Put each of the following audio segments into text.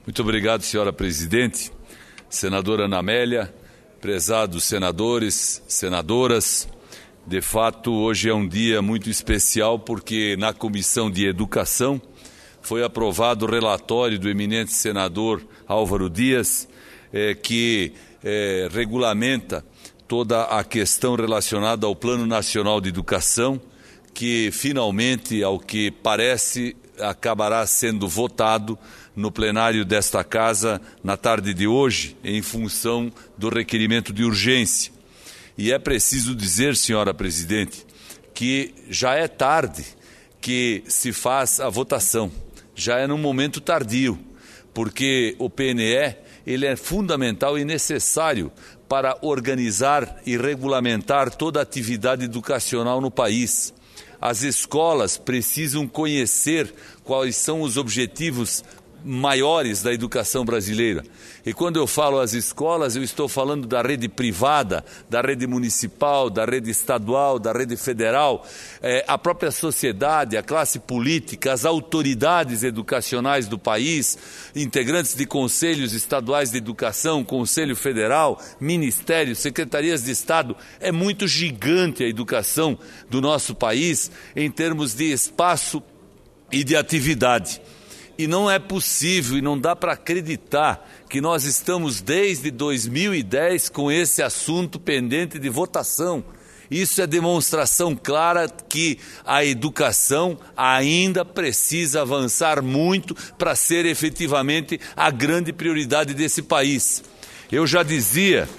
Muito obrigado, senhora presidente, senadora Ana Amélia, prezados senadores, senadoras. De fato, hoje é um dia muito especial porque na Comissão de Educação foi aprovado o relatório do eminente senador Álvaro Dias, que regulamenta toda a questão relacionada ao Plano Nacional de Educação, que finalmente, ao que parece, acabará sendo votado no plenário desta Casa na tarde de hoje, em função do requerimento de urgência. E é preciso dizer, senhora presidente, que já é tarde que se faz a votação, já é num momento tardio, porque o PNE ele é fundamental e necessário para organizar e regulamentar toda a atividade educacional no país. As escolas precisam conhecer quais são os objetivos maiores da educação brasileira. E quando eu falo as escolas, eu estou falando da rede privada, da rede municipal, da rede estadual, da rede federal, a própria sociedade, a classe política, as autoridades educacionais do país, integrantes de conselhos estaduais de educação, Conselho Federal, ministérios, secretarias de Estado. É muito gigante a educação do nosso país em termos de espaço e de atividade. E não é possível e não dá para acreditar que nós estamos desde 2010 com esse assunto pendente de votação. Isso é demonstração clara que a educação ainda precisa avançar muito para ser efetivamente a grande prioridade desse país. Eu já dizia,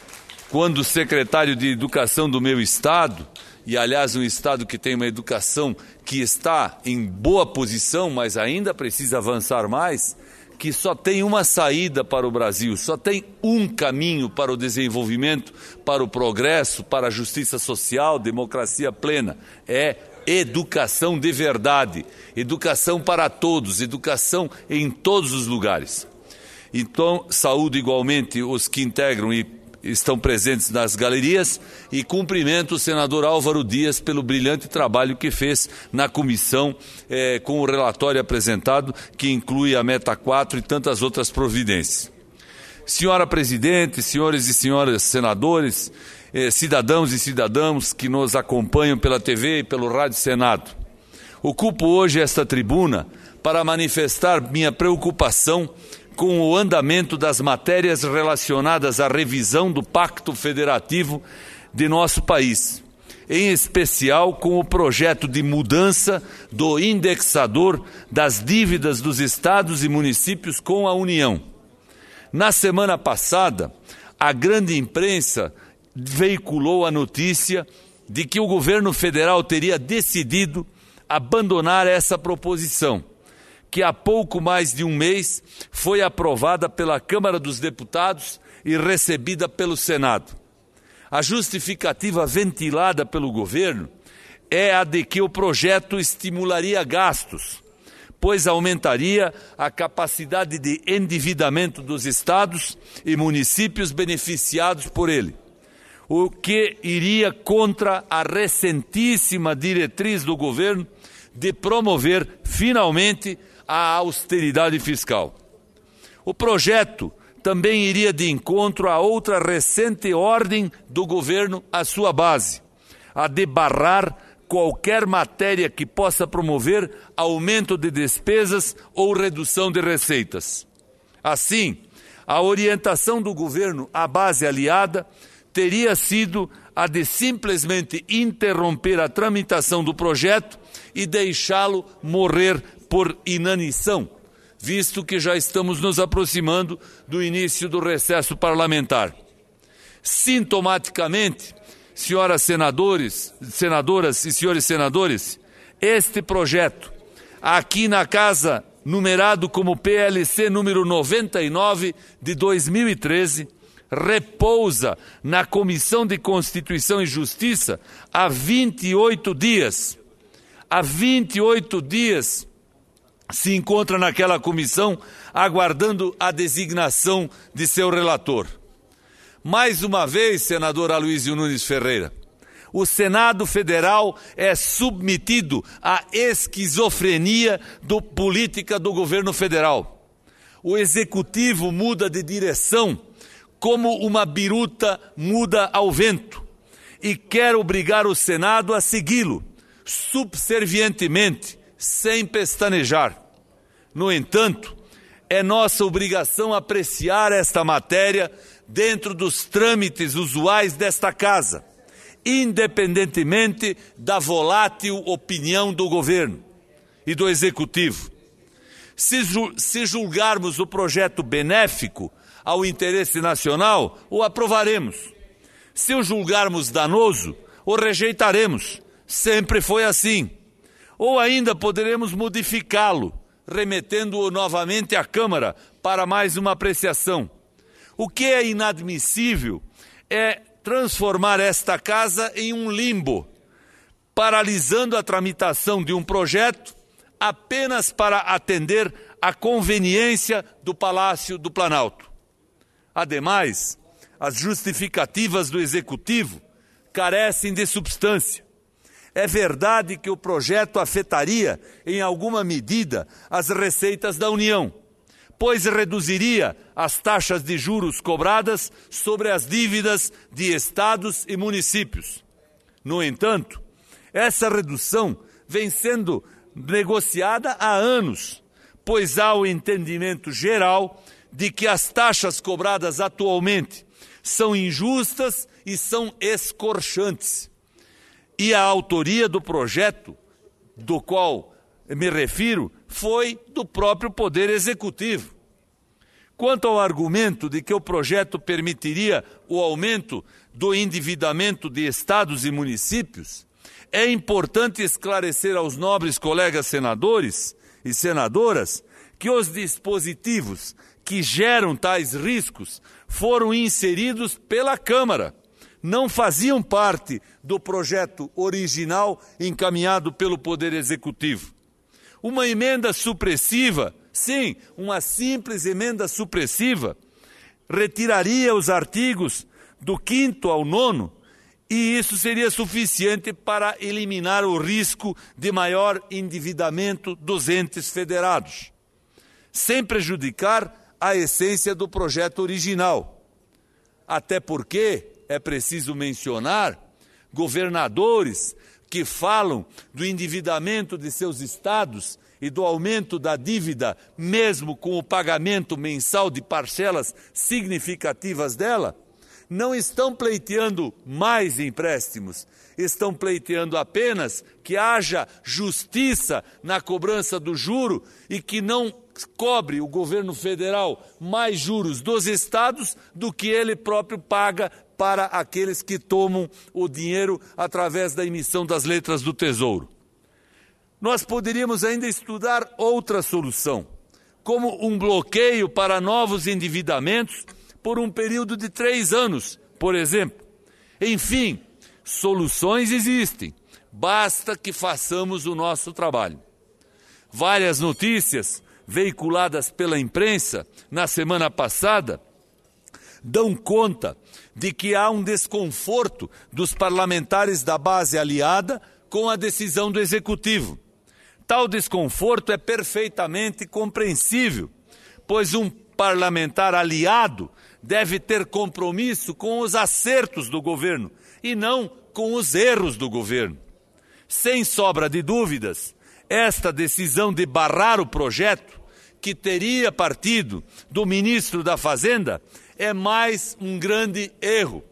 quando secretário de Educação do meu estado, e aliás um estado que tem uma educação que está em boa posição, mas ainda precisa avançar mais, que só tem uma saída para o Brasil, só tem um caminho para o desenvolvimento, para o progresso, para a justiça social, democracia plena. É educação de verdade, educação para todos, educação em todos os lugares. Então, saúdo igualmente os que integram e estão presentes nas galerias e cumprimento o senador Álvaro Dias pelo brilhante trabalho que fez na comissão com o relatório apresentado, que inclui a Meta 4 e tantas outras providências. Senhora presidente, senhores e senhoras senadores, cidadãos e cidadãs que nos acompanham pela TV e pelo Rádio Senado, ocupo hoje esta tribuna para manifestar minha preocupação com o andamento das matérias relacionadas à revisão do Pacto Federativo de nosso país, em especial com o projeto de mudança do indexador das dívidas dos estados e municípios com a União. Na semana passada, a grande imprensa veiculou a notícia de que o governo federal teria decidido abandonar essa proposição, que há pouco mais de um mês foi aprovada pela Câmara dos Deputados e recebida pelo Senado. A justificativa ventilada pelo governo é a de que o projeto estimularia gastos, pois aumentaria a capacidade de endividamento dos estados e municípios beneficiados por ele, o que iria contra a recentíssima diretriz do governo de promover, finalmente, a austeridade fiscal. O projeto também iria de encontro a outra recente ordem do governo à sua base, a de barrar qualquer matéria que possa promover aumento de despesas ou redução de receitas. Assim, a orientação do governo à base aliada teria sido a de simplesmente interromper a tramitação do projeto e deixá-lo morrer por inanição, visto que já estamos nos aproximando do início do recesso parlamentar. Sintomaticamente, senhoras senadoras e senhores senadores, este projeto, aqui na Casa, numerado como PLC número 99 de 2013, repousa na Comissão de Constituição e Justiça há 28 dias. Há 28 dias se encontra naquela comissão aguardando a designação de seu relator. Mais uma vez, senador Aloysio Nunes Ferreira, o Senado Federal é submetido à esquizofrenia política do governo federal. o Executivo muda de direção como uma biruta muda ao vento e quer obrigar o Senado a segui-lo, subservientemente, sem pestanejar. No entanto, é nossa obrigação apreciar esta matéria dentro dos trâmites usuais desta Casa, independentemente da volátil opinião do governo e do Executivo. Se julgarmos o projeto benéfico ao interesse nacional, o aprovaremos. Se o julgarmos danoso, o rejeitaremos. Sempre foi assim. Ou ainda poderemos modificá-lo, remetendo-o novamente à Câmara para mais uma apreciação. O que é inadmissível é transformar esta Casa em um limbo, paralisando a tramitação de um projeto apenas para atender à conveniência do Palácio do Planalto. Ademais, as justificativas do Executivo carecem de substância. É verdade que o projeto afetaria, em alguma medida, as receitas da União, pois reduziria as taxas de juros cobradas sobre as dívidas de estados e municípios. No entanto, essa redução vem sendo negociada há anos, pois há o entendimento geral de que as taxas cobradas atualmente são injustas e são escorchantes. E a autoria do projeto, do qual me refiro, foi do próprio Poder Executivo. Quanto ao argumento de que o projeto permitiria o aumento do endividamento de estados e municípios, é importante esclarecer aos nobres colegas senadores e senadoras que os dispositivos que geram tais riscos foram inseridos pela Câmara, não faziam parte do projeto original encaminhado pelo Poder Executivo. Uma emenda supressiva, sim, uma simples emenda supressiva, retiraria os artigos do 5º ao 9º, e isso seria suficiente para eliminar o risco de maior endividamento dos entes federados, sem prejudicar a essência do projeto original. Até porque, é preciso mencionar, governadores que falam do endividamento de seus estados e do aumento da dívida, mesmo com o pagamento mensal de parcelas significativas dela, não estão pleiteando mais empréstimos, estão pleiteando apenas que haja justiça na cobrança do juro e que não cobre o governo federal mais juros dos estados do que ele próprio paga para aqueles que tomam o dinheiro através da emissão das letras do Tesouro. Nós poderíamos ainda estudar outra solução, como um bloqueio para novos endividamentos por um período de 3 anos, por exemplo. Enfim, soluções existem, basta que façamos o nosso trabalho. Várias notícias veiculadas pela imprensa na semana passada dão conta de que há um desconforto dos parlamentares da base aliada com a decisão do Executivo. Tal desconforto é perfeitamente compreensível, pois um parlamentar aliado deve ter compromisso com os acertos do governo e não com os erros do governo. Sem sobra de dúvidas, esta decisão de barrar o projeto, que teria partido do ministro da Fazenda, é mais um grande erro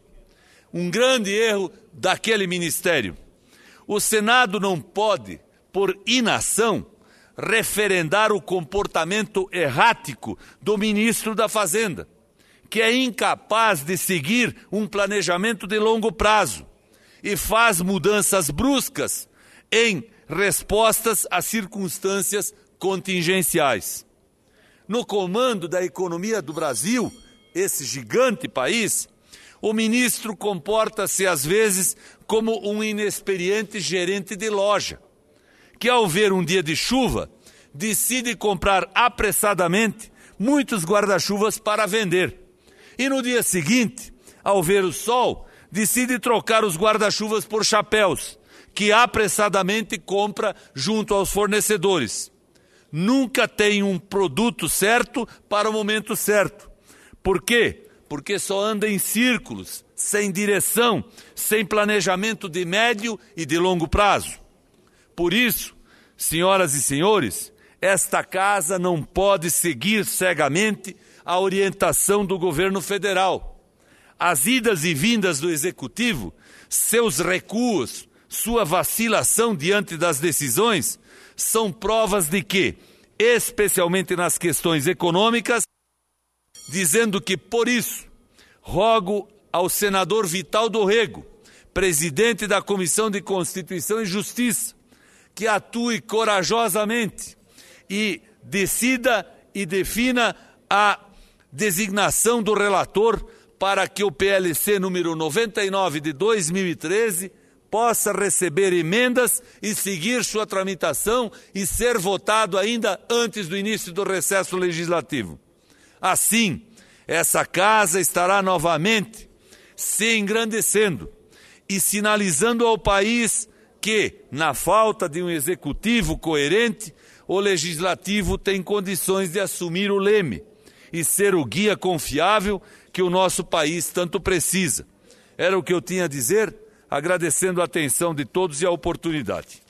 daquele ministério. O Senado não pode, por inação, referendar o comportamento errático do ministro da Fazenda, que é incapaz de seguir um planejamento de longo prazo e faz mudanças bruscas em respostas a circunstâncias contingenciais. No comando da economia do Brasil, esse gigante país, o ministro comporta-se às vezes como um inexperiente gerente de loja, que ao ver um dia de chuva, decide comprar apressadamente muitos guarda-chuvas para vender. E no dia seguinte, ao ver o sol, decide trocar os guarda-chuvas por chapéus, que apressadamente compra junto aos fornecedores. nunca tem um produto certo para o momento certo. Por quê? Porque só anda em círculos, sem direção, sem planejamento de médio e de longo prazo. Por isso, senhoras e senhores, esta casa não pode seguir cegamente a orientação do governo federal. As idas e vindas do Executivo, seus recuos, sua vacilação diante das decisões, são provas de que, especialmente nas questões econômicas, dizendo que, por isso, rogo ao senador Vital do Rego, presidente da Comissão de Constituição e Justiça, que atue corajosamente e decida e defina a designação do relator para que o PLC número 99 de 2013 possa receber emendas e seguir sua tramitação e ser votado ainda antes do início do recesso legislativo. Assim, essa casa estará novamente se engrandecendo e sinalizando ao país que, na falta de um executivo coerente, o legislativo tem condições de assumir o leme e ser o guia confiável que o nosso país tanto precisa. Era o que eu tinha a dizer, agradecendo a atenção de todos e a oportunidade.